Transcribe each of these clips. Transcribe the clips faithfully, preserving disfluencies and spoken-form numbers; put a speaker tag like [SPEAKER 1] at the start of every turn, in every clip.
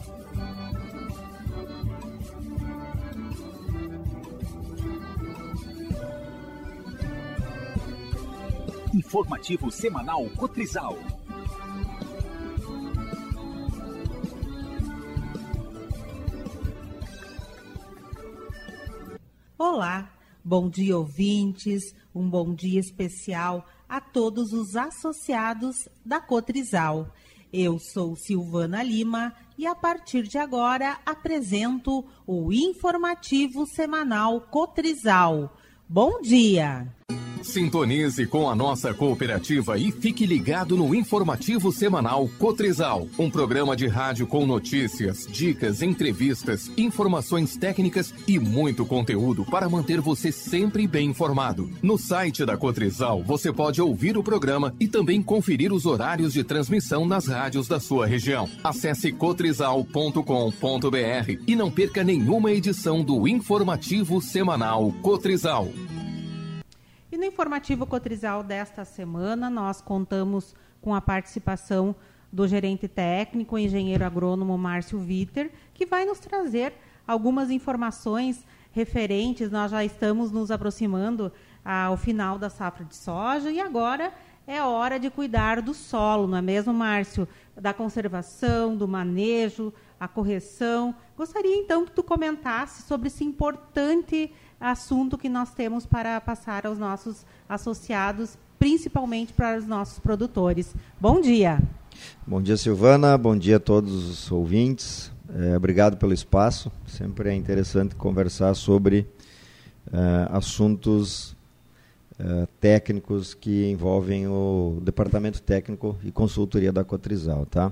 [SPEAKER 1] Informativo semanal Cotrizal.
[SPEAKER 2] Olá, bom dia ouvintes, um bom dia especial a todos os associados da Cotrizal. Eu sou Silvana Lima e a partir de agora apresento o Informativo semanal Cotrizal. Bom dia!
[SPEAKER 3] Sintonize com a nossa cooperativa e fique ligado no Informativo Semanal Cotrizal, um programa de rádio com notícias, dicas, entrevistas, informações técnicas e muito conteúdo para manter você sempre bem informado. No site da Cotrizal, você pode ouvir o programa e também conferir os horários de transmissão nas rádios da sua região. Acesse cotrizal ponto com ponto b r e não perca nenhuma edição do Informativo Semanal Cotrizal.
[SPEAKER 2] E no Informativo Cotrizal desta semana, nós contamos com a participação do gerente técnico, engenheiro agrônomo Márcio Vitter, que vai nos trazer algumas informações referentes. Nós já estamos nos aproximando ao final da safra de soja e agora é hora de cuidar do solo, não é mesmo, Márcio? Da conservação, do manejo, a correção. Gostaria, então, que tu comentasse sobre esse importante assunto que nós temos para passar aos nossos associados, principalmente para os nossos produtores. Bom dia.
[SPEAKER 4] Bom dia, Silvana. Bom dia a todos os ouvintes. É, obrigado pelo espaço. Sempre é interessante conversar sobre é, assuntos é, técnicos que envolvem o Departamento Técnico e Consultoria da Cotrizal, tá?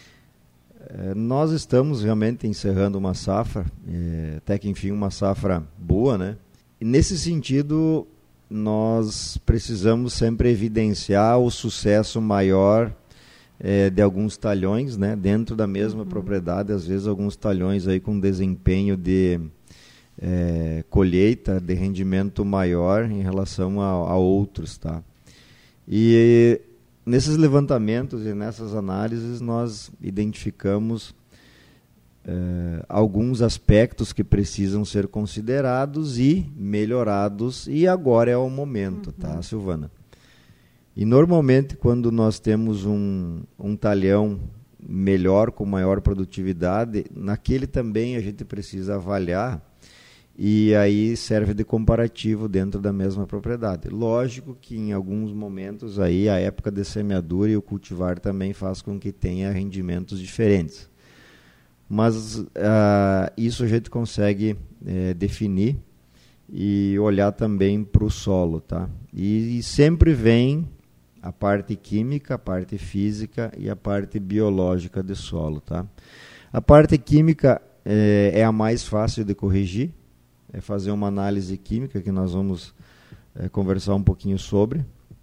[SPEAKER 4] Nós estamos realmente encerrando uma safra, é, até que enfim uma safra boa, né? E nesse sentido, nós precisamos sempre evidenciar o sucesso maior é, de alguns talhões, né? Dentro da mesma uhum. propriedade, às vezes alguns talhões aí com desempenho de é, colheita, de rendimento maior em relação a, a outros, tá? E nesses levantamentos e nessas análises nós identificamos eh, alguns aspectos que precisam ser considerados e melhorados, e agora é o momento, uhum. tá, Silvana? E normalmente quando nós temos um, um talhão melhor, com maior produtividade, naquele também a gente precisa avaliar, e aí serve de comparativo dentro da mesma propriedade. Lógico que em alguns momentos aí a época de semeadura e o cultivar também faz com que tenha rendimentos diferentes. Mas uh, isso a gente consegue eh, definir e olhar também para o solo, tá? E, e sempre vem a parte química, a parte física e a parte biológica do solo, tá? A parte química eh, é a mais fácil de corrigir, é fazer uma análise química, que nós vamos é, conversar um pouquinho sobre.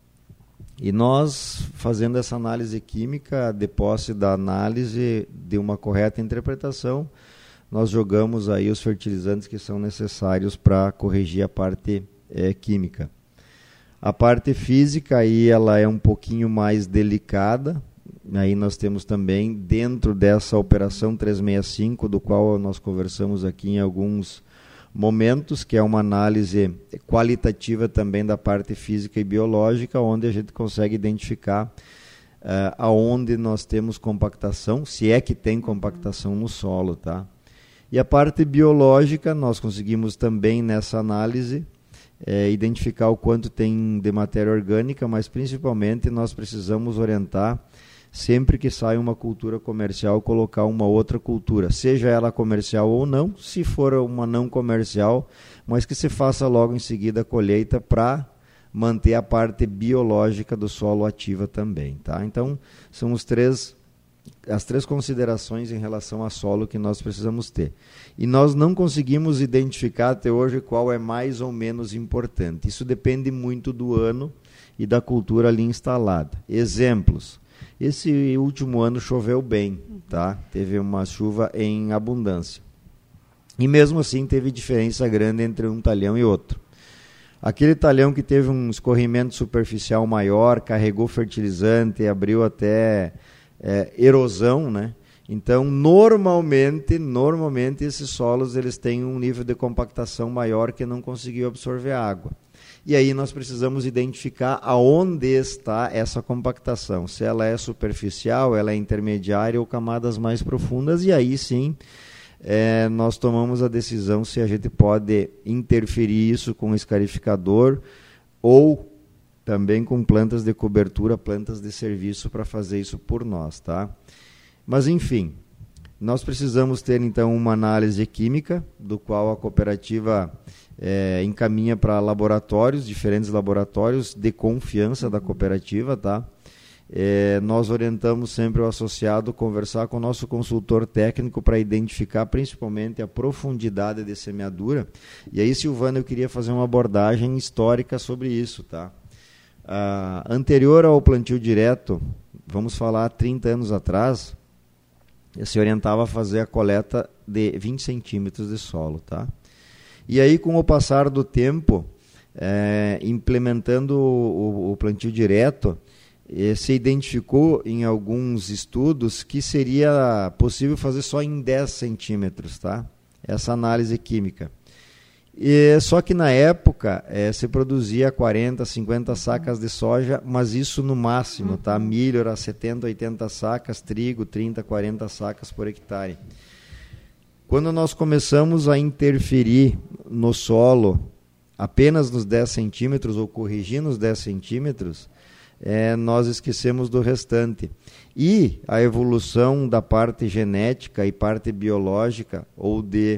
[SPEAKER 4] E nós, fazendo essa análise química, de posse da análise de uma correta interpretação, nós jogamos aí os fertilizantes que são necessários para corrigir a parte é, química. A parte física, aí ela é um pouquinho mais delicada. Aí nós temos também, dentro dessa operação trezentos e sessenta e cinco, do qual nós conversamos aqui em alguns momentos, que é uma análise qualitativa também da parte física e biológica, onde a gente consegue identificar uh, aonde nós temos compactação, se é que tem compactação no solo, tá? E a parte biológica, nós conseguimos também nessa análise eh, identificar o quanto tem de matéria orgânica, mas principalmente nós precisamos orientar, sempre que sai uma cultura comercial, colocar uma outra cultura, seja ela comercial ou não, se for uma não comercial, mas que se faça logo em seguida a colheita para manter a parte biológica do solo ativa também, tá? Então, são os três, as três considerações em relação a solo que nós precisamos ter. E nós não conseguimos identificar até hoje qual é mais ou menos importante. Isso depende muito do ano e da cultura ali instalada. Exemplos. Esse último ano choveu bem, tá? Teve uma chuva em abundância. E mesmo assim teve diferença grande entre um talhão e outro. Aquele talhão que teve um escorrimento superficial maior, carregou fertilizante, abriu até é, erosão, né? Então, normalmente, normalmente esses solos eles têm um nível de compactação maior que não conseguiu absorver água. E aí nós precisamos identificar aonde está essa compactação. Se ela é superficial, ela é intermediária ou camadas mais profundas, e aí sim é, nós tomamos a decisão se a gente pode interferir isso com o escarificador ou também com plantas de cobertura, plantas de serviço para fazer isso por nós, tá? Mas enfim, nós precisamos ter então uma análise química, do qual a cooperativa é, encaminha para laboratórios, diferentes laboratórios de confiança da cooperativa, tá? É, nós orientamos sempre o associado a conversar com o nosso consultor técnico para identificar principalmente a profundidade de semeadura. E aí, Silvana, eu queria fazer uma abordagem histórica sobre isso, tá? Ah, anterior ao plantio direto, vamos falar trinta anos atrás, se orientava a fazer a coleta de vinte centímetros de solo, tá? E aí, com o passar do tempo, é, implementando o, o plantio direto, eh, se identificou em alguns estudos que seria possível fazer só em dez centímetros, tá? Essa análise química. E, só que na época é, se produzia quarenta, cinquenta sacas de soja, mas isso no máximo, tá? Milho era setenta, oitenta sacas, trigo trinta, quarenta sacas por hectare. Quando nós começamos a interferir no solo apenas nos dez centímetros ou corrigir nos dez centímetros, é, nós esquecemos do restante. E a evolução da parte genética e parte biológica ou de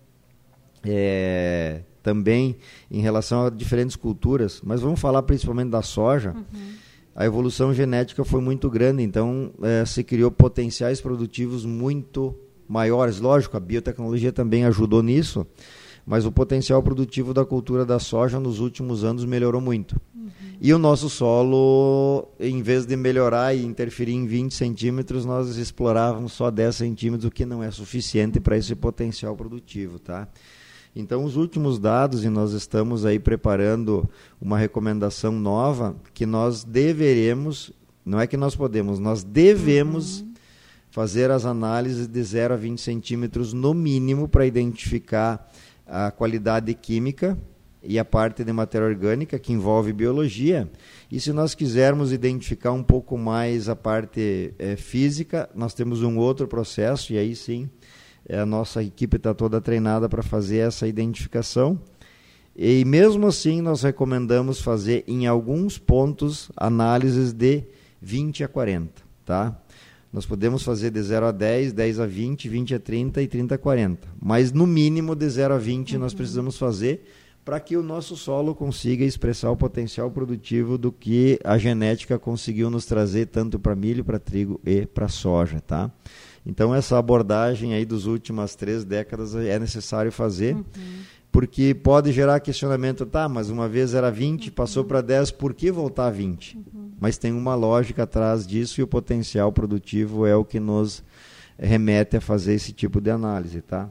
[SPEAKER 4] É, também em relação a diferentes culturas, mas vamos falar principalmente da soja. Uhum. A evolução genética foi muito grande, então é, se criou potenciais produtivos muito maiores. Lógico, a biotecnologia também ajudou nisso, mas o potencial produtivo da cultura da soja nos últimos anos melhorou muito. Uhum. E o nosso solo, em vez de melhorar e interferir em vinte centímetros, nós explorávamos só dez centímetros, o que não é suficiente para esse potencial produtivo, tá? Então, os últimos dados, e nós estamos aí preparando uma recomendação nova, que nós deveremos, não é que nós podemos, nós devemos uhum. fazer as análises de zero a vinte centímetros no mínimo para identificar a qualidade química e a parte de matéria orgânica, que envolve biologia. E se nós quisermos identificar um pouco mais a parte é, física, nós temos um outro processo, e aí sim, a nossa equipe está toda treinada para fazer essa identificação. E mesmo assim, nós recomendamos fazer em alguns pontos análises de vinte a quarenta. Tá? Nós podemos fazer de zero a dez, dez a vinte, vinte a trinta e trinta a quarenta. Mas no mínimo de zero a vinte uhum. nós precisamos fazer para que o nosso solo consiga expressar o potencial produtivo do que a genética conseguiu nos trazer tanto para milho, para trigo e para soja. Tá? Então, essa abordagem aí dos últimas três décadas é necessário fazer, uhum. porque pode gerar questionamento, tá, mas uma vez era vinte, uhum. passou para dez, por que voltar a vinte? Uhum. Mas tem uma lógica atrás disso e o potencial produtivo é o que nos remete a fazer esse tipo de análise, tá?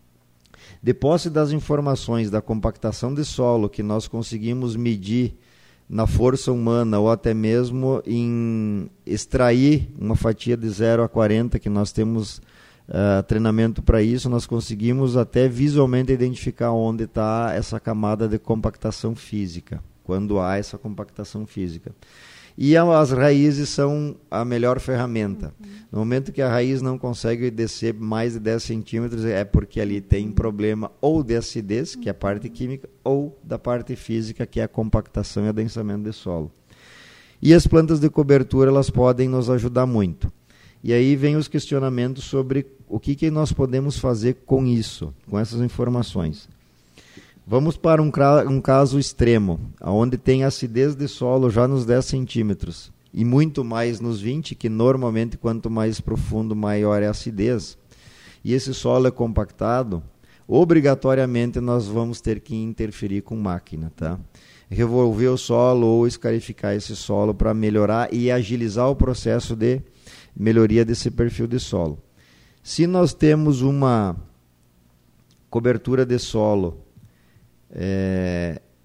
[SPEAKER 4] De posse das informações da compactação de solo que nós conseguimos medir na força humana ou até mesmo em extrair uma fatia de zero a quarenta, que nós temos uh, treinamento para isso, nós conseguimos até visualmente identificar onde está essa camada de compactação física, quando há essa compactação física. E as raízes são a melhor ferramenta. Uhum. No momento que a raiz não consegue descer mais de dez centímetros, é porque ali tem problema ou de acidez, que é a parte química, ou da parte física, que é a compactação e adensamento de solo. E as plantas de cobertura, elas podem nos ajudar muito. E aí vem os questionamentos sobre o que, que nós podemos fazer com isso, com essas informações. Vamos para um, um caso extremo, onde tem acidez de solo já nos dez centímetros e muito mais nos vinte, que normalmente quanto mais profundo, maior é a acidez. E esse solo é compactado, obrigatoriamente nós vamos ter que interferir com máquina, tá? Revolver o solo ou escarificar esse solo para melhorar e agilizar o processo de melhoria desse perfil de solo. Se nós temos uma cobertura de solo É,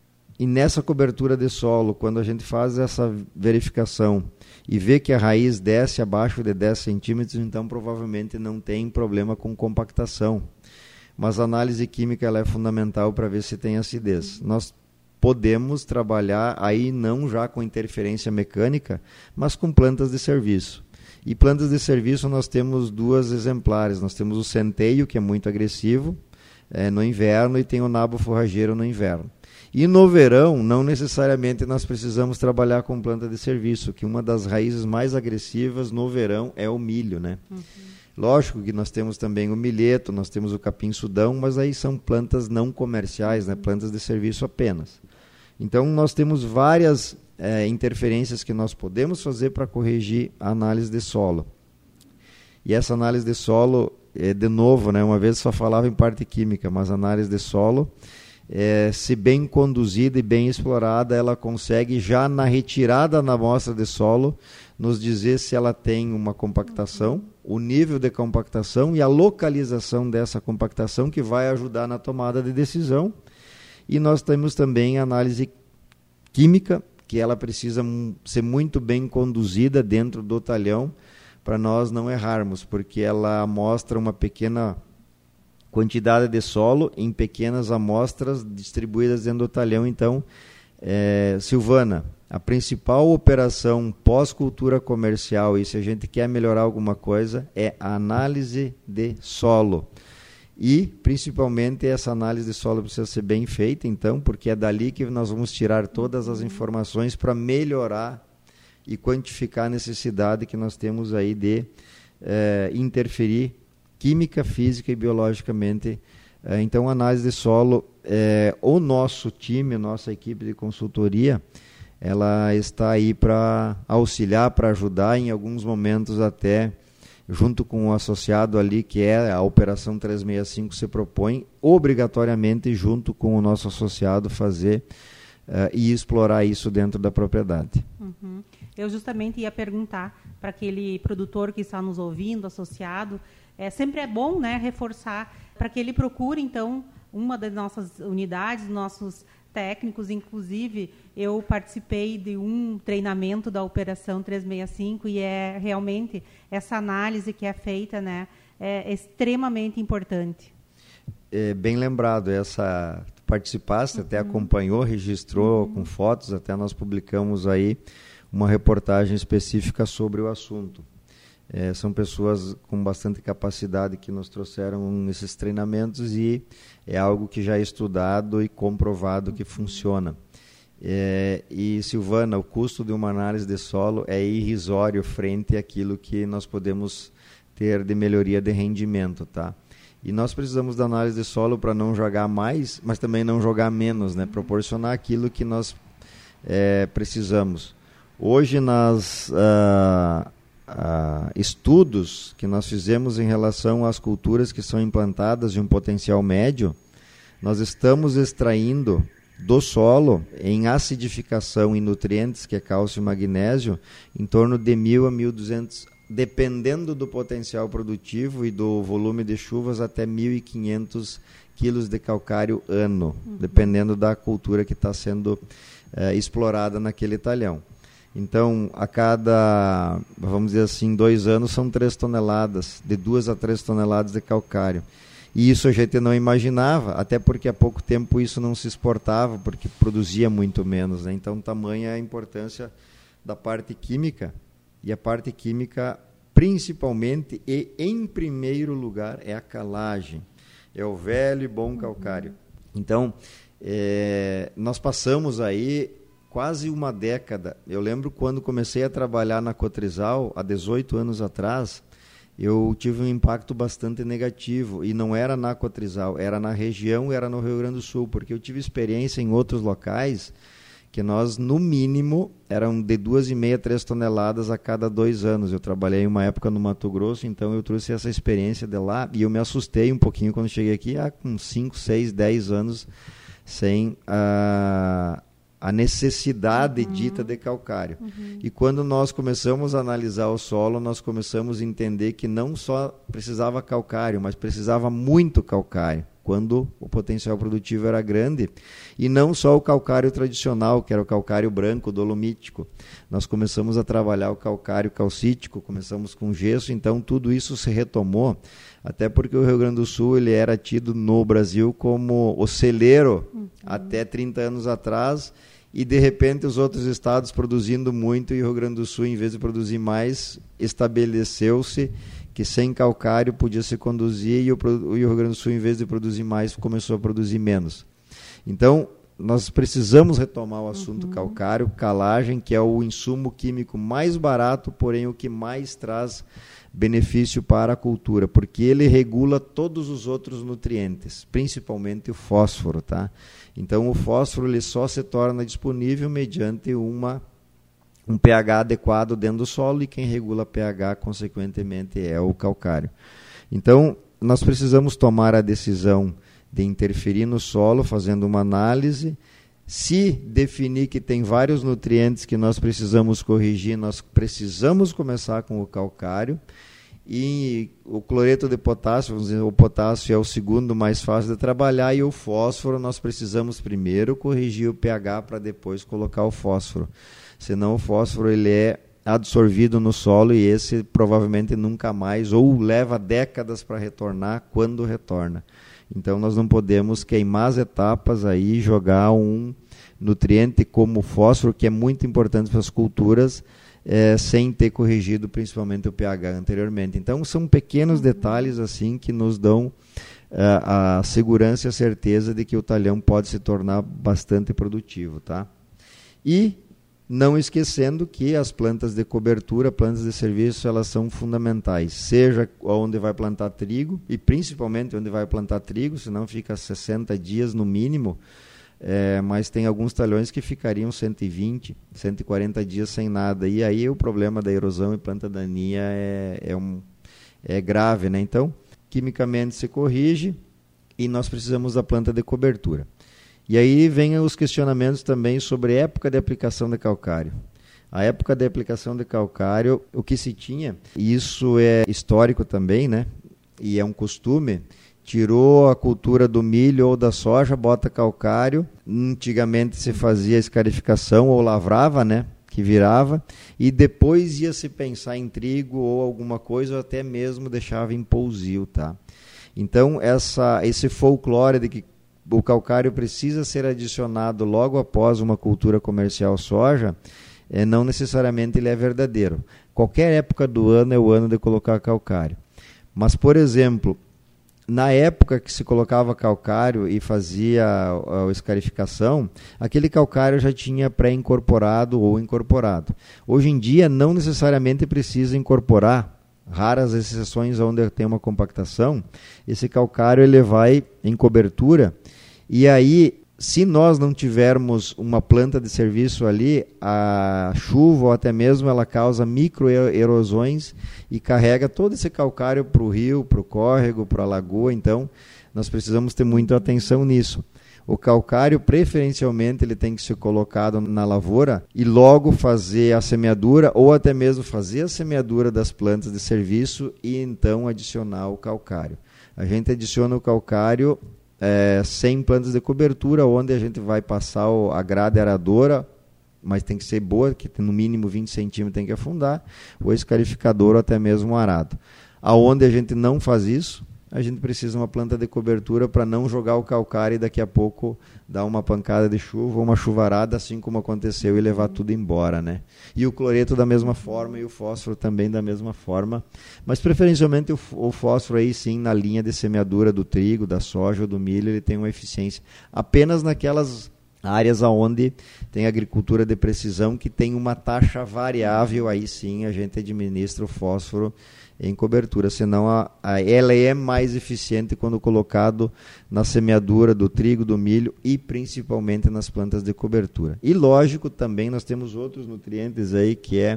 [SPEAKER 4] e nessa cobertura de solo, quando a gente faz essa verificação e vê que a raiz desce abaixo de dez centímetros, então provavelmente não tem problema com compactação. Mas a análise química ela é fundamental para ver se tem acidez. Nós podemos trabalhar aí não já com interferência mecânica, mas com plantas de serviço. E plantas de serviço nós temos duas exemplares. Nós temos o centeio, que é muito agressivo é, no inverno, e tem o nabo forrageiro no inverno. E no verão, não necessariamente nós precisamos trabalhar com planta de serviço, que uma das raízes mais agressivas no verão é o milho, né? Uhum. Lógico que nós temos também o milheto, nós temos o capim-sudão, mas aí são plantas não comerciais, né? Plantas de serviço apenas. Então, nós temos várias é, interferências que nós podemos fazer para corrigir a análise de solo. E essa análise de solo, é, de novo, né, uma vez só falava em parte química, mas a análise de solo, é, se bem conduzida e bem explorada, ela consegue, já na retirada na amostra de solo, nos dizer se ela tem uma compactação, o nível de compactação e a localização dessa compactação, que vai ajudar na tomada de decisão. E nós temos também a análise química, que ela precisa ser muito bem conduzida dentro do talhão para nós não errarmos, porque ela mostra uma pequena quantidade de solo em pequenas amostras distribuídas dentro do talhão. Então, é, Silvana, a principal operação pós-cultura comercial, e se a gente quer melhorar alguma coisa, é a análise de solo. E, principalmente, essa análise de solo precisa ser bem feita, então, porque é dali que nós vamos tirar todas as informações para melhorar e quantificar a necessidade que nós temos aí de eh, interferir química, física e biologicamente. Eh, então, a análise de solo, eh, o nosso time, a nossa equipe de consultoria, ela está aí para auxiliar, para ajudar, em alguns momentos até junto com o associado ali, que é a Operação trezentos e sessenta e cinco, se propõe obrigatoriamente, junto com o nosso associado, fazer uh, e explorar isso dentro da propriedade.
[SPEAKER 2] Uhum. Eu justamente ia perguntar para aquele produtor que está nos ouvindo, associado, é, sempre é bom, né, reforçar para que ele procure, então, uma das nossas unidades, nossos técnicos. Inclusive, eu participei de um treinamento da Operação trezentos e sessenta e cinco e é realmente essa análise que é feita, né, é extremamente importante.
[SPEAKER 4] É, bem lembrado, essa participaste, uhum. até acompanhou, registrou uhum. com fotos, até nós publicamos aí uma reportagem específica sobre o assunto. É, são pessoas com bastante capacidade que nos trouxeram esses treinamentos e é algo que já é estudado e comprovado que funciona. É, e, Silvana, o custo de uma análise de solo é irrisório frente àquilo que nós podemos ter de melhoria de rendimento, tá? E nós precisamos da análise de solo para não jogar mais, mas também não jogar menos, né? Proporcionar aquilo que nós é, precisamos. Hoje, nas... Uh, Uh, estudos que nós fizemos em relação às culturas que são implantadas de um potencial médio, nós estamos extraindo do solo, em acidificação e nutrientes, que é cálcio e magnésio, em torno de mil a mil e duzentos, dependendo do potencial produtivo e do volume de chuvas, até mil e quinhentos quilos de calcário ano, uhum. dependendo da cultura que está sendo uh, explorada naquele talhão. Então, a cada, vamos dizer assim, dois anos são três toneladas, de duas a três toneladas de calcário. E isso a gente não imaginava, até porque há pouco tempo isso não se exportava, porque produzia muito menos, né? Então, tamanha a importância da parte química, e a parte química, principalmente e em primeiro lugar, é a calagem, é o velho e bom calcário. Então, é, nós passamos aí quase uma década. Eu lembro quando comecei a trabalhar na Cotrizal, há dezoito anos atrás, eu tive um impacto bastante negativo, e não era na Cotrizal, era na região, era no Rio Grande do Sul, porque eu tive experiência em outros locais que nós, no mínimo, eram de duas e meia, três toneladas a cada dois anos. Eu trabalhei uma época no Mato Grosso, então eu trouxe essa experiência de lá, e eu me assustei um pouquinho quando cheguei aqui, há com cinco, seis, dez anos, sem a... a necessidade uhum. dita de calcário. Uhum. E quando nós começamos a analisar o solo, nós começamos a entender que não só precisava calcário, mas precisava muito calcário. quando o potencial produtivo era grande, e não só o calcário tradicional, que era o calcário branco, dolomítico. Nós começamos a trabalhar o calcário calcítico, começamos com gesso, então tudo isso se retomou, até porque o Rio Grande do Sul ele era tido no Brasil como o celeiro uhum. até trinta anos atrás, e de repente os outros estados produzindo muito, e o Rio Grande do Sul, em vez de produzir mais, estabeleceu-se que sem calcário podia se conduzir, e o, e o Rio Grande do Sul, em vez de produzir mais, começou a produzir menos. Então, nós precisamos retomar o assunto uhum. calcário, calagem, que é o insumo químico mais barato, porém o que mais traz benefício para a cultura, porque ele regula todos os outros nutrientes, principalmente o fósforo, tá? Então o fósforo ele só se torna disponível mediante uma, um pH adequado dentro do solo, e quem regula pH, consequentemente, é o calcário. Então nós precisamos tomar a decisão de interferir no solo, fazendo uma análise. Se definir que tem vários nutrientes que nós precisamos corrigir, nós precisamos começar com o calcário. E o cloreto de potássio, vamos dizer, o potássio é o segundo mais fácil de trabalhar, e o fósforo nós precisamos primeiro corrigir o pH para depois colocar o fósforo. Senão o fósforo ele é absorvido no solo, e esse provavelmente nunca mais, ou leva décadas para retornar, quando retorna. Então nós não podemos queimar as etapas aí, jogar um nutriente como o fósforo, que é muito importante para as culturas, é, sem ter corrigido principalmente o pH anteriormente. Então são pequenos detalhes assim que nos dão uh, a segurança e a certeza de que o talhão pode se tornar bastante produtivo, tá? E não esquecendo que as plantas de cobertura, plantas de serviço, elas são fundamentais, seja onde vai plantar trigo, e principalmente onde vai plantar trigo, senão fica sessenta dias no mínimo, é, mas tem alguns talhões que ficariam cento e vinte, cento e quarenta dias sem nada, e aí o problema da erosão e planta daninha é, é, um, é grave, né? Então, quimicamente se corrige, e nós precisamos da planta de cobertura. E aí vem os questionamentos também sobre a época de aplicação de calcário. A época de aplicação de calcário, o que se tinha, e isso é histórico também, né? E é um costume, tirou a cultura do milho ou da soja, bota calcário. Antigamente se fazia escarificação ou lavrava, né? Que virava, e depois ia se pensar em trigo ou alguma coisa, ou até mesmo deixava em pousio, tá? Então essa, esse folclore de que o calcário precisa ser adicionado logo após uma cultura comercial soja, é, não necessariamente ele é verdadeiro. Qualquer época do ano é o ano de colocar calcário. Mas, por exemplo, na época que se colocava calcário e fazia a, a escarificação, aquele calcário já tinha pré-incorporado ou incorporado. Hoje em dia não necessariamente precisa incorporar, raras exceções onde tem uma compactação, esse calcário ele vai em cobertura, e aí, se nós não tivermos uma planta de serviço ali, a chuva ou até mesmo ela causa microerosões e carrega todo esse calcário para o rio, para o córrego, para a lagoa. Então nós precisamos ter muita atenção nisso. O calcário, preferencialmente, ele tem que ser colocado na lavoura e logo fazer a semeadura, ou até mesmo fazer a semeadura das plantas de serviço e então adicionar o calcário. A gente adiciona o calcário é, sem plantas de cobertura, onde a gente vai passar a grade aradora, mas tem que ser boa, que no mínimo vinte centímetros tem que afundar, o escarificador ou até mesmo o arado. Aonde a gente não faz isso, a gente precisa de uma planta de cobertura para não jogar o calcário e daqui a pouco dar uma pancada de chuva, uma chuvarada, assim como aconteceu, e levar tudo embora, né? E o cloreto da mesma forma e o fósforo também da mesma forma, mas preferencialmente o, o fósforo aí sim, na linha de semeadura do trigo, da soja ou do milho, ele tem uma eficiência apenas naquelas áreas onde tem agricultura de precisão, que tem uma taxa variável, aí sim a gente administra o fósforo em cobertura, senão a, a, ela é mais eficiente quando colocado na semeadura do trigo, do milho e principalmente nas plantas de cobertura. E lógico, também nós temos outros nutrientes aí, que é,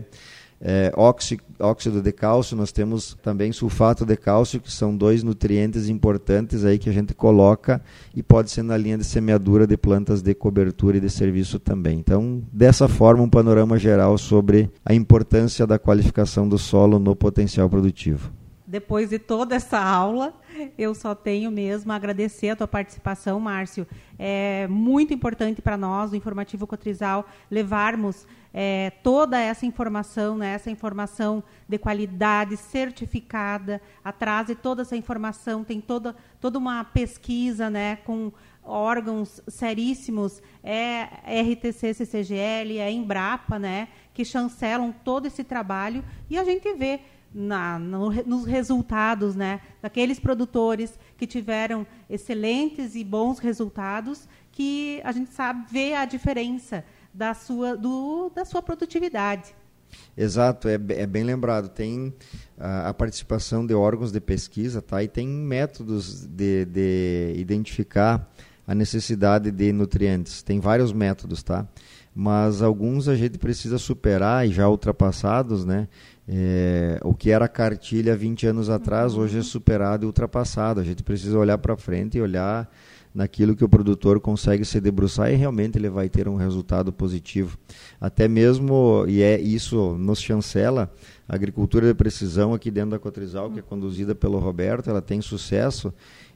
[SPEAKER 4] é óxido, óxido de cálcio, nós temos também sulfato de cálcio, que são dois nutrientes importantes aí que a gente coloca e pode ser na linha de semeadura de plantas de cobertura e de serviço também. Então, dessa forma, um panorama geral sobre a importância da qualificação do solo no potencial produtivo.
[SPEAKER 2] depois de toda essa aula, eu só tenho mesmo a agradecer a tua participação, Márcio. É muito importante para nós, o Informativo Cotrizal, levarmos é, toda essa informação, né, essa informação de qualidade, certificada. Atrás de toda essa informação tem toda, toda uma pesquisa, né, com órgãos seríssimos, é R T C C C G L, é Embrapa, né, que chancelam todo esse trabalho, e a gente vê Na, no, nos resultados, né, daqueles produtores que tiveram excelentes e bons resultados, que a gente sabe ver a diferença da sua, do, da sua produtividade.
[SPEAKER 4] Exato, é, é bem lembrado. Tem a, a participação de órgãos de pesquisa, tá? E tem métodos de, de identificar a necessidade de nutrientes. Tem vários métodos, tá? Mas alguns a gente precisa superar, e já ultrapassados, né? É, o que era cartilha vinte anos atrás, uhum. hoje é superado e ultrapassado. A gente precisa olhar para frente e olhar naquilo que o produtor consegue se debruçar, e realmente ele vai ter um resultado positivo. Até mesmo, e é isso nos chancela, a agricultura de precisão aqui dentro da Cotrizal, que é conduzida pelo Roberto, ela tem sucesso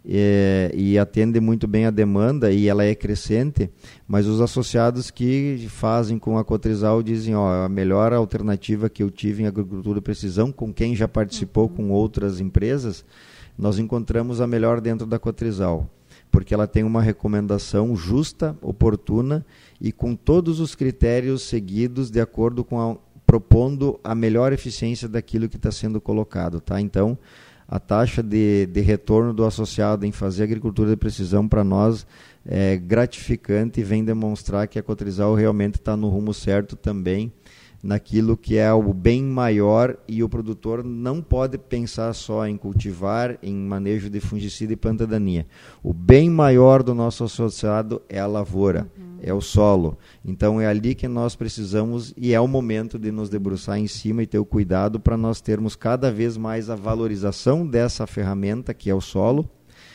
[SPEAKER 4] é, e atende muito bem a demanda, e ela é crescente, mas os associados que fazem com a Cotrizal dizem, ó, a melhor alternativa que eu tive em agricultura de precisão, com quem já participou uhum. com outras empresas, nós encontramos a melhor dentro da Cotrizal, porque ela tem uma recomendação justa, oportuna e com todos os critérios seguidos de acordo com a, propondo a melhor eficiência daquilo que está sendo colocado, tá? Então, a taxa de, de retorno do associado em fazer agricultura de precisão para nós é gratificante, e vem demonstrar que a Cotrizal realmente está no rumo certo também, naquilo que é o bem maior, e o produtor não pode pensar só em cultivar, em manejo de fungicida e planta daninha. O bem maior do nosso associado é a lavoura, uhum. é o solo. Então é ali que nós precisamos, e é o momento de nos debruçar em cima e ter o cuidado para nós termos cada vez mais a valorização dessa ferramenta que é o solo,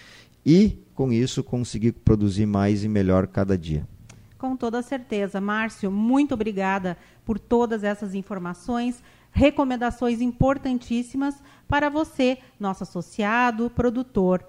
[SPEAKER 4] e com isso conseguir produzir mais e melhor cada dia.
[SPEAKER 2] Com toda certeza. Márcio, muito obrigada por todas essas informações, recomendações importantíssimas para você, nosso associado, produtor.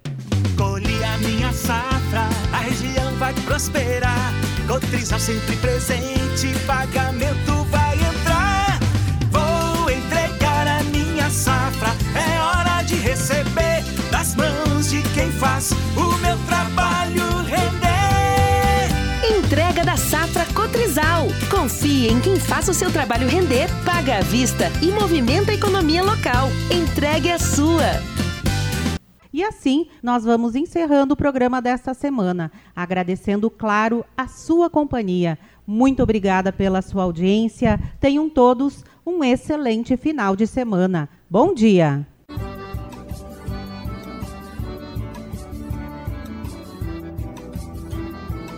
[SPEAKER 5] Colhi a minha safra, a região vai prosperar. Cotrizal sempre presente, pagamento vai entrar. Vou entregar a minha safra, é hora de receber das mãos de quem faz o meu trabalho render.
[SPEAKER 6] Entrega da safra Cotrizal. Confie em quem faça o seu trabalho render, paga à vista e movimenta a economia local. Entregue a sua.
[SPEAKER 2] E assim, nós vamos encerrando o programa desta semana, agradecendo, claro, a sua companhia. Muito obrigada pela sua audiência. Tenham todos um excelente final de semana. Bom dia!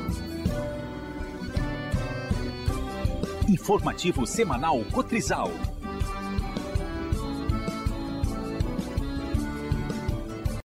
[SPEAKER 1] Informativo semanal Cotrizal.